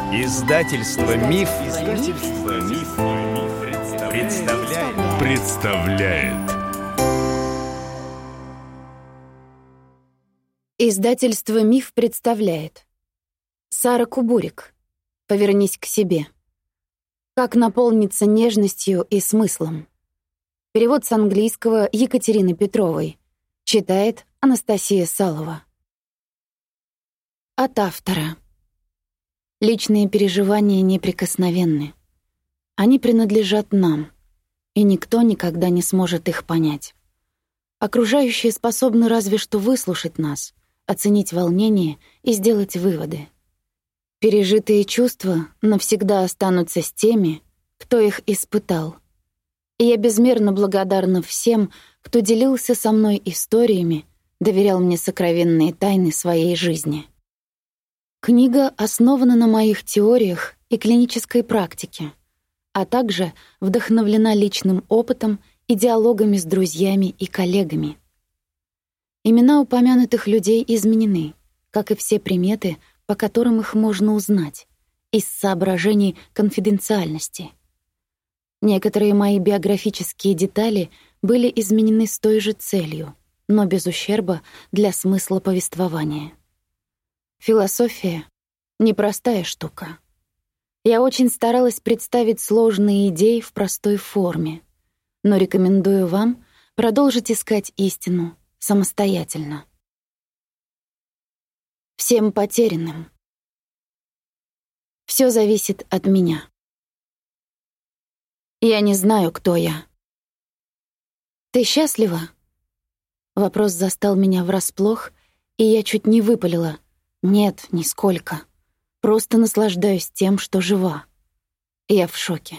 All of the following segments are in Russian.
Издательство Миф, представляет. Издательство Миф представляет. Сара Кубурик. «Повернись к себе». Как наполниться нежностью и смыслом. Перевод с английского Екатерины Петровой. Читает Анастасия Салова. От автора. Личные переживания неприкосновенны. Они принадлежат нам, и никто никогда не сможет их понять. Окружающие способны разве что выслушать нас, оценить волнение и сделать выводы. Пережитые чувства навсегда останутся с теми, кто их испытал. И я безмерно благодарна всем, кто делился со мной историями, доверял мне сокровенные тайны своей жизни. Книга основана на моих теориях и клинической практике, а также вдохновлена личным опытом и диалогами с друзьями и коллегами. Имена упомянутых людей изменены, как и все приметы, по которым их можно узнать, из соображений конфиденциальности. Некоторые мои биографические детали были изменены с той же целью, но без ущерба для смысла повествования. Философия — непростая штука. Я очень старалась представить сложные идеи в простой форме, но рекомендую вам продолжить искать истину самостоятельно. Всем потерянным. Всё зависит от меня. Я не знаю, кто я. Ты счастлива? Вопрос застал меня врасплох, и я чуть не выпалила. Нет, нисколько. Просто наслаждаюсь тем, что жива. Я в шоке.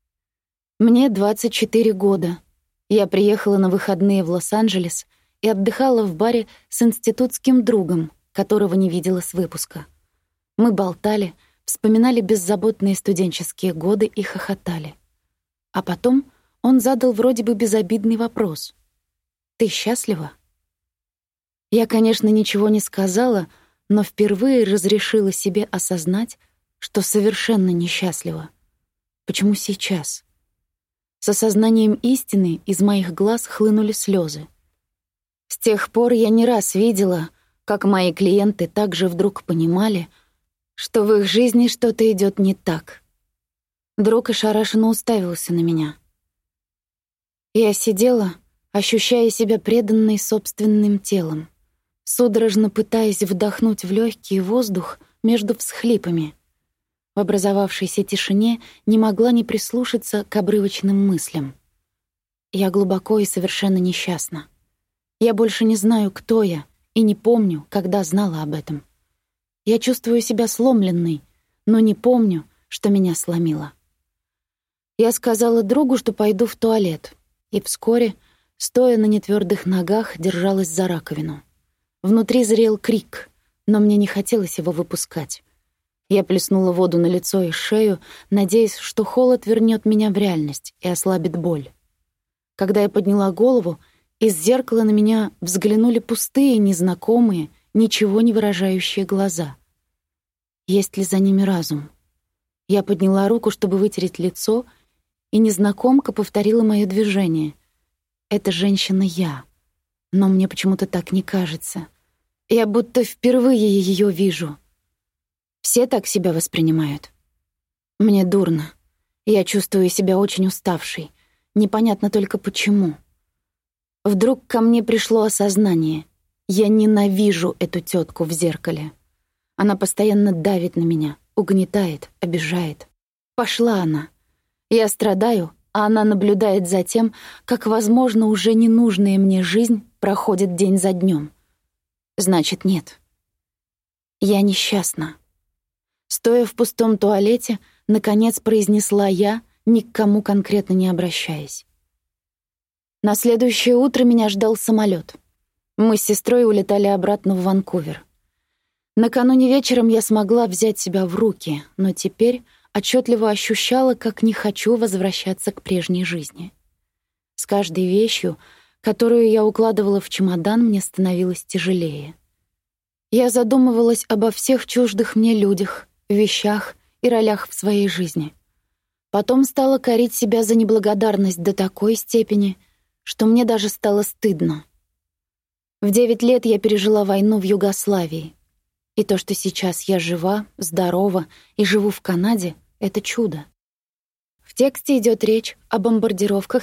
Мне 24 года. Я приехала на выходные в Лос-Анджелес и отдыхала в баре с институтским другом, которого не видела с выпуска. Мы болтали, вспоминали беззаботные студенческие годы и хохотали. А потом он задал вроде бы безобидный вопрос. «Ты счастлива?» Я, конечно, ничего не сказала, но впервые разрешила себе осознать, что совершенно несчастлива. Почему сейчас? С осознанием истины из моих глаз хлынули слезы. С тех пор я не раз видела, как мои клиенты также вдруг понимали, что в их жизни что-то идет не так. Друг ошарашенно уставился на меня. Я сидела, ощущая себя преданной собственным телом, судорожно пытаясь вдохнуть в легкий воздух между всхлипами. В образовавшейся тишине не могла не прислушаться к обрывочным мыслям. Я глубоко и совершенно несчастна. Я больше не знаю, кто я, и не помню, когда знала об этом. Я чувствую себя сломленной, но не помню, что меня сломило. Я сказала другу, что пойду в туалет, и вскоре, стоя на нетвёрдых ногах, держалась за раковину. Внутри зрел крик, но мне не хотелось его выпускать. Я плеснула воду на лицо и шею, надеясь, что холод вернёт меня в реальность и ослабит боль. Когда я подняла голову, из зеркала на меня взглянули пустые, незнакомые, ничего не выражающие глаза. Есть ли за ними разум? Я подняла руку, чтобы вытереть лицо, и незнакомка повторила моё движение. «Это женщина я». Но мне почему-то так не кажется. Я будто впервые её вижу. Все так себя воспринимают. Мне дурно. Я чувствую себя очень уставшей. Непонятно только почему. Вдруг ко мне пришло осознание. Я ненавижу эту тётку в зеркале. Она постоянно давит на меня, угнетает, обижает. Пошла она. Я страдаю, а она наблюдает за тем, как, возможно, уже ненужная мне жизнь проходит день за днём. Значит, нет. Я несчастна. Стоя в пустом туалете, наконец произнесла я, ни к кому конкретно не обращаясь. На следующее утро меня ждал самолёт. Мы с сестрой улетали обратно в Ванкувер. Накануне вечером я смогла взять себя в руки, но теперь отчетливо ощущала, как не хочу возвращаться к прежней жизни. С каждой вещью, которую я укладывала в чемодан, мне становилось тяжелее. Я задумывалась обо всех чуждых мне людях, вещах и ролях в своей жизни. Потом стала корить себя за неблагодарность до такой степени, что мне даже стало стыдно. В 9 лет я пережила войну в Югославии. И то, что сейчас я жива, здорова и живу в Канаде, — это чудо. В тексте идет речь о бомбардировках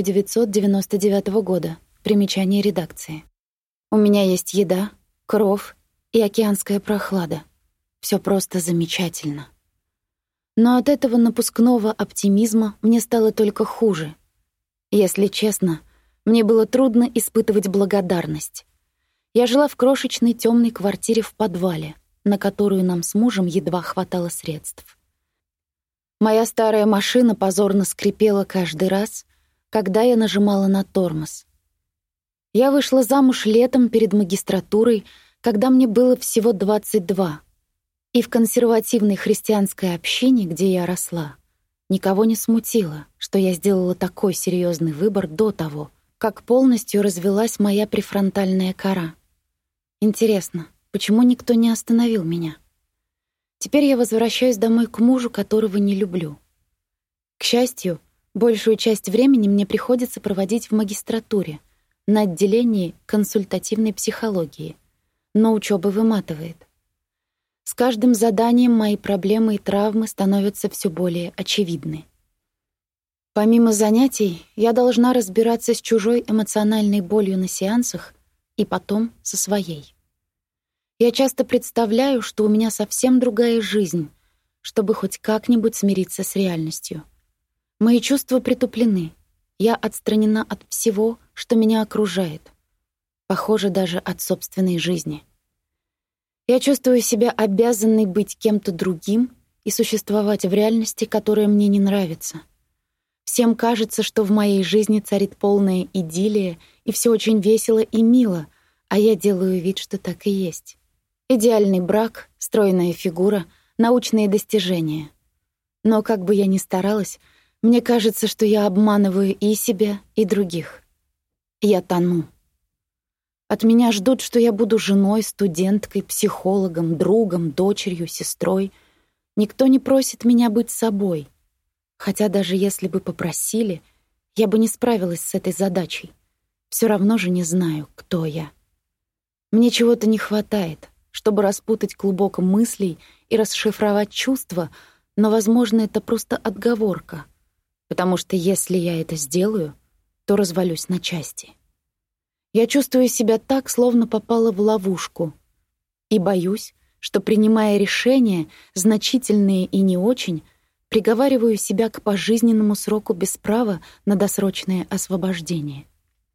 1999 года. Примечание редакции. У меня есть еда, кров и океанская прохлада. Всё просто замечательно. Но от этого напускного оптимизма мне стало только хуже. Если честно, мне было трудно испытывать благодарность. Я жила в крошечной тёмной квартире в подвале, на которую нам с мужем едва хватало средств. Моя старая машина позорно скрипела каждый раз, когда я нажимала на тормоз. Я вышла замуж летом перед магистратурой, когда мне было всего 22, и в консервативной христианской общине, где я росла, никого не смутило, что я сделала такой серьезный выбор до того, как полностью развилась моя префронтальная кора. Интересно, почему никто не остановил меня? Теперь я возвращаюсь домой к мужу, которого не люблю. К счастью, большую часть времени мне приходится проводить в магистратуре, на отделении консультативной психологии, но учёба выматывает. С каждым заданием мои проблемы и травмы становятся всё более очевидны. Помимо занятий, я должна разбираться с чужой эмоциональной болью на сеансах и потом со своей. Я часто представляю, что у меня совсем другая жизнь, чтобы хоть как-нибудь смириться с реальностью. Мои чувства притуплены. Я отстранена от всего, что меня окружает. Похоже, даже от собственной жизни. Я чувствую себя обязанной быть кем-то другим и существовать в реальности, которая мне не нравится. Всем кажется, что в моей жизни царит полная идиллия, и всё очень весело и мило, а я делаю вид, что так и есть. Идеальный брак, стройная фигура, научные достижения. Но как бы я ни старалась, мне кажется, что я обманываю и себя, и других. Я тону. От меня ждут, что я буду женой, студенткой, психологом, другом, дочерью, сестрой. Никто не просит меня быть собой. Хотя даже если бы попросили, я бы не справилась с этой задачей. Всё равно же не знаю, кто я. Мне чего-то не хватает, чтобы распутать клубок мыслей и расшифровать чувства, но, возможно, это просто отговорка, потому что если я это сделаю, то развалюсь на части. Я чувствую себя так, словно попала в ловушку, и боюсь, что, принимая решения, значительные и не очень, приговариваю себя к пожизненному сроку без права на досрочное освобождение.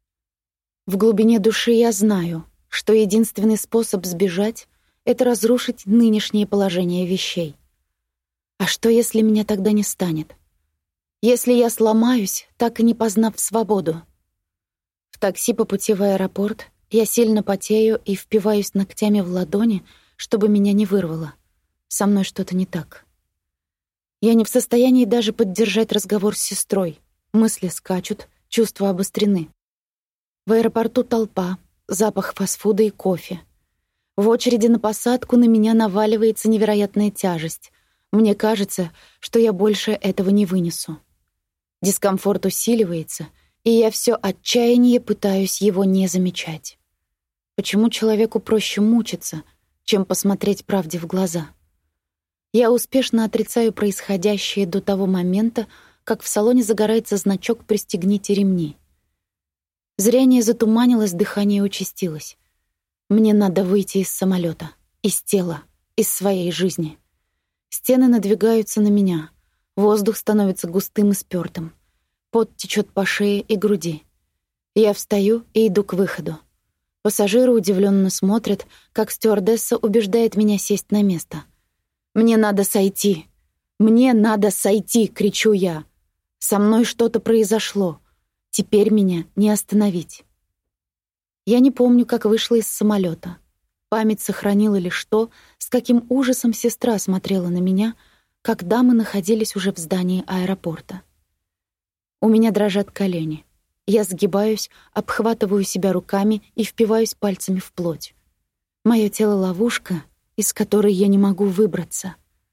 В глубине души я знаю, что единственный способ сбежать — это разрушить нынешнее положение вещей. А что, если меня тогда не станет? Если я сломаюсь, так и не познав свободу? В такси по пути в аэропорт я сильно потею и впиваюсь ногтями в ладони, чтобы меня не вырвало. Со мной что-то не так. Я не в состоянии даже поддержать разговор с сестрой. Мысли скачут, чувства обострены. В аэропорту толпа, запах фастфуда и кофе. В очереди на посадку на меня наваливается невероятная тяжесть. Мне кажется, что я больше этого не вынесу. Дискомфорт усиливается, и я всё отчаяние пытаюсь его не замечать. Почему человеку проще мучиться, чем посмотреть правде в глаза? Я успешно отрицаю происходящее до того момента, как в салоне загорается значок «Пристегните ремни». Зрение затуманилось, дыхание участилось. Мне надо выйти из самолёта, из тела, из своей жизни. Стены надвигаются на меня. Воздух становится густым и спёртым. Пот течёт по шее и груди. Я встаю и иду к выходу. Пассажиры удивлённо смотрят, как стюардесса убеждает меня сесть на место. «Мне надо сойти! Мне надо сойти!» — кричу я. «Со мной что-то произошло. Теперь меня не остановить». Я не помню, как вышла из самолёта. Память сохранила лишь то, с каким ужасом сестра смотрела на меня, когда мы находились уже в здании аэропорта. У меня дрожат колени. Я сгибаюсь, обхватываю себя руками и впиваюсь пальцами в плоть. Моё тело — ловушка, из которой я не могу выбраться.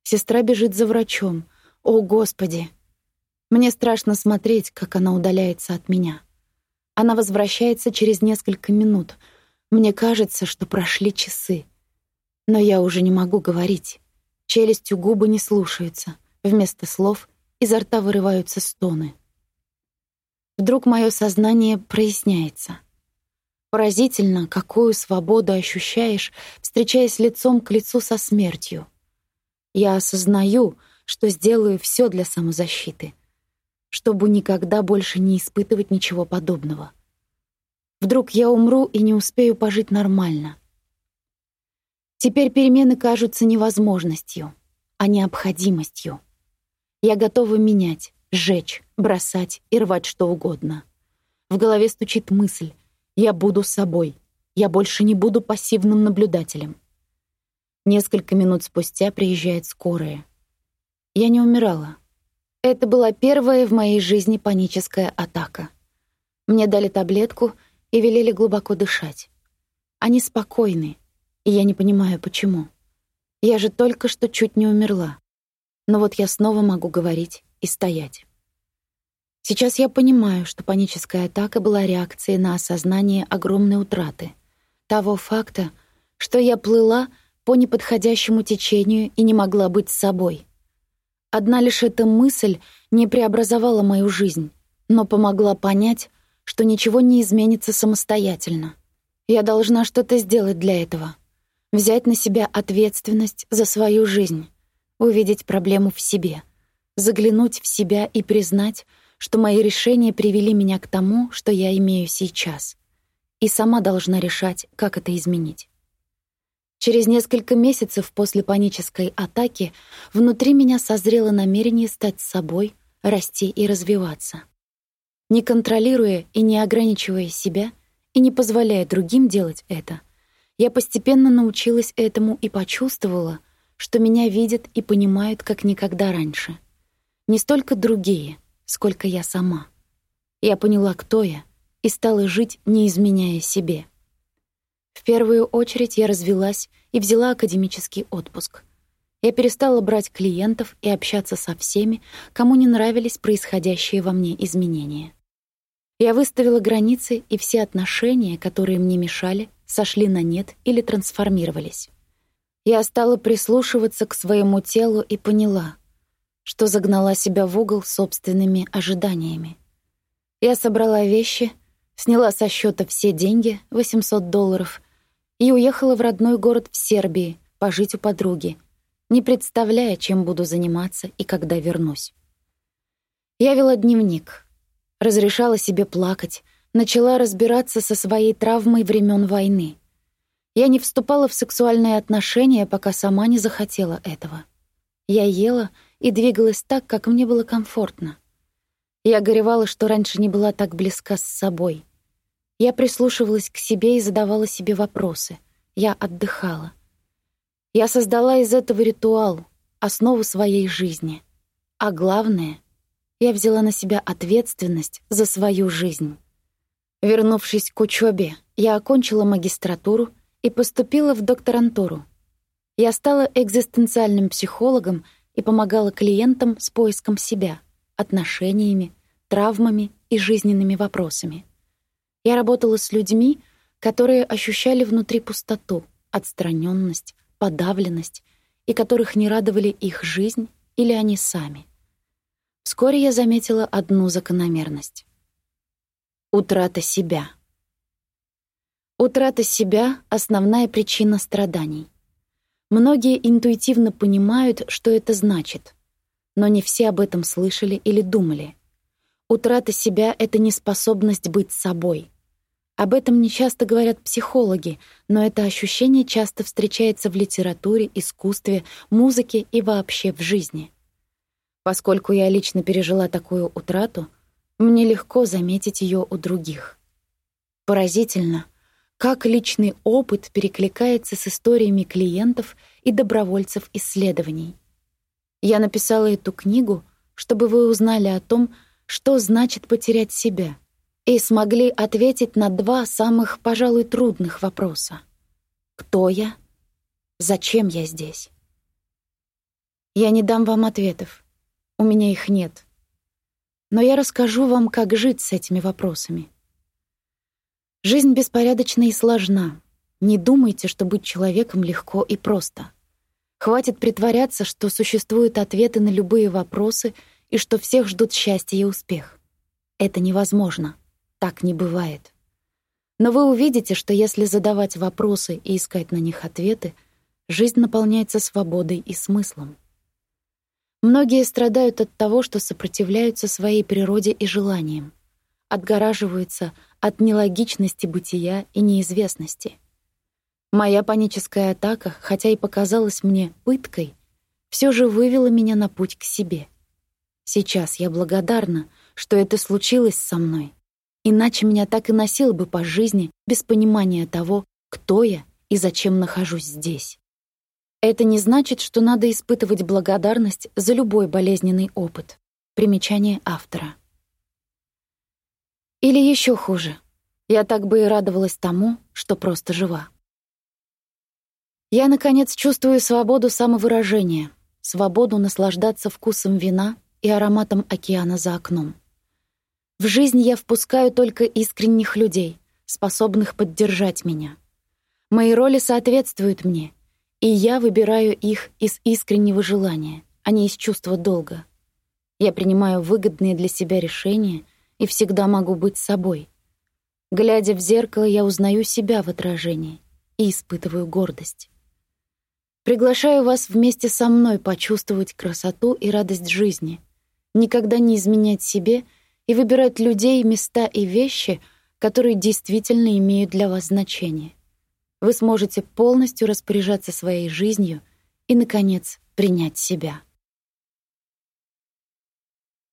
Сестра бежит за врачом. О, Господи! Мне страшно смотреть, как она удаляется от меня. Она возвращается через несколько минут. Мне кажется, что прошли часы. Но я уже не могу говорить. Челюстью губы не слушаются. Вместо слов изо рта вырываются стоны. Вдруг мое сознание проясняется. Поразительно, какую свободу ощущаешь, встречаясь лицом к лицу со смертью. Я осознаю, что сделаю все для самозащиты, чтобы никогда больше не испытывать ничего подобного. Вдруг я умру и не успею пожить нормально. Теперь перемены кажутся невозможностью, а необходимостью. Я готова менять, сжечь, бросать и рвать что угодно. В голове стучит мысль: я буду собой, я больше не буду пассивным наблюдателем. Несколько минут спустя приезжает скорая. Я не умирала. Это была первая в моей жизни паническая атака. Мне дали таблетку и велели глубоко дышать. Они спокойны, и я не понимаю, почему. Я же только что чуть не умерла. Но вот я снова могу говорить и стоять. Сейчас я понимаю, что паническая атака была реакцией на осознание огромной утраты. Того факта, что я плыла по неподходящему течению и не могла быть собой. Одна лишь эта мысль не преобразовала мою жизнь, но помогла понять, что ничего не изменится самостоятельно. Я должна что-то сделать для этого. Взять на себя ответственность за свою жизнь, увидеть проблему в себе, заглянуть в себя и признать, что мои решения привели меня к тому, что я имею сейчас. И сама должна решать, как это изменить. Через несколько месяцев после панической атаки внутри меня созрело намерение стать собой, расти и развиваться. Не контролируя и не ограничивая себя, и не позволяя другим делать это, я постепенно научилась этому и почувствовала, что меня видят и понимают как никогда раньше. Не столько другие, сколько я сама. Я поняла, кто я, и стала жить, не изменяя себе. В первую очередь я развелась и взяла академический отпуск. Я перестала брать клиентов и общаться со всеми, кому не нравились происходящие во мне изменения. Я выставила границы, и все отношения, которые мне мешали, сошли на нет или трансформировались. Я стала прислушиваться к своему телу и поняла, что загнала себя в угол собственными ожиданиями. Я собрала вещи, сняла со счета все деньги, $800, и уехала в родной город в Сербии пожить у подруги, не представляя, чем буду заниматься и когда вернусь. Я вела дневник, разрешала себе плакать, начала разбираться со своей травмой времен войны. Я не вступала в сексуальные отношения, пока сама не захотела этого. Я ела и двигалась так, как мне было комфортно. Я горевала, что раньше не была так близка с собой. Я прислушивалась к себе и задавала себе вопросы. Я отдыхала. Я создала из этого ритуал, основу своей жизни. А главное, я взяла на себя ответственность за свою жизнь. Вернувшись к учебе, я окончила магистратуру и поступила в докторантуру. Я стала экзистенциальным психологом и помогала клиентам с поиском себя, отношениями, травмами и жизненными вопросами. Я работала с людьми, которые ощущали внутри пустоту, отстраненность, подавленность, и которых не радовали их жизнь или они сами. Вскоре я заметила одну закономерность. Утрата себя. Утрата себя — основная причина страданий. Многие интуитивно понимают, что это значит, но не все об этом слышали или думали. Утрата себя — это неспособность быть собой. Об этом не часто говорят психологи, но это ощущение часто встречается в литературе, искусстве, музыке и вообще в жизни. Поскольку я лично пережила такую утрату, мне легко заметить ее у других. Поразительно, как личный опыт перекликается с историями клиентов и добровольцев исследований. Я написала эту книгу, чтобы вы узнали о том, что значит потерять себя, и смогли ответить на два самых, пожалуй, трудных вопроса. Кто я? Зачем я здесь? Я не дам вам ответов. У меня их нет. Но я расскажу вам, как жить с этими вопросами. Жизнь беспорядочна и сложна. Не думайте, что быть человеком легко и просто. Хватит притворяться, что существуют ответы на любые вопросы и что всех ждут счастье и успех. Это невозможно. Так не бывает. Но вы увидите, что если задавать вопросы и искать на них ответы, жизнь наполняется свободой и смыслом. Многие страдают от того, что сопротивляются своей природе и желаниям, отгораживаются от нелогичности бытия и неизвестности. Моя паническая атака, хотя и показалась мне пыткой, все же вывела меня на путь к себе. Сейчас я благодарна, что это случилось со мной, иначе меня так и носило бы по жизни без понимания того, кто я и зачем нахожусь здесь. Это не значит, что надо испытывать благодарность за любой болезненный опыт. Примечание автора. Или еще хуже. Я так бы и радовалась тому, что просто жива. Я, наконец, чувствую свободу самовыражения, свободу наслаждаться вкусом вина и ароматом океана за окном. В жизнь я впускаю только искренних людей, способных поддержать меня. Мои роли соответствуют мне, и я выбираю их из искреннего желания, а не из чувства долга. Я принимаю выгодные для себя решения и всегда могу быть собой. Глядя в зеркало, я узнаю себя в отражении и испытываю гордость. Приглашаю вас вместе со мной почувствовать красоту и радость жизни, никогда не изменять себе и выбирать людей, места и вещи, которые действительно имеют для вас значение. Вы сможете полностью распоряжаться своей жизнью и, наконец, принять себя.